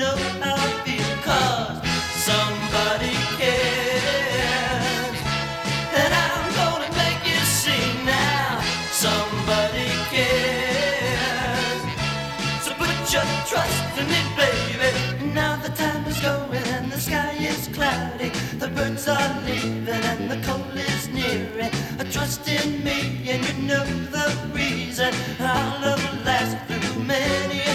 know how I feel, 'cause somebody cares. And I'm gonna make you see now, somebody cares. So put your trust in me, baby. Now the time is going and the sky is cloudy. The birds are leaving and the cold is nearing. Trust in me and you know the reason. I'll love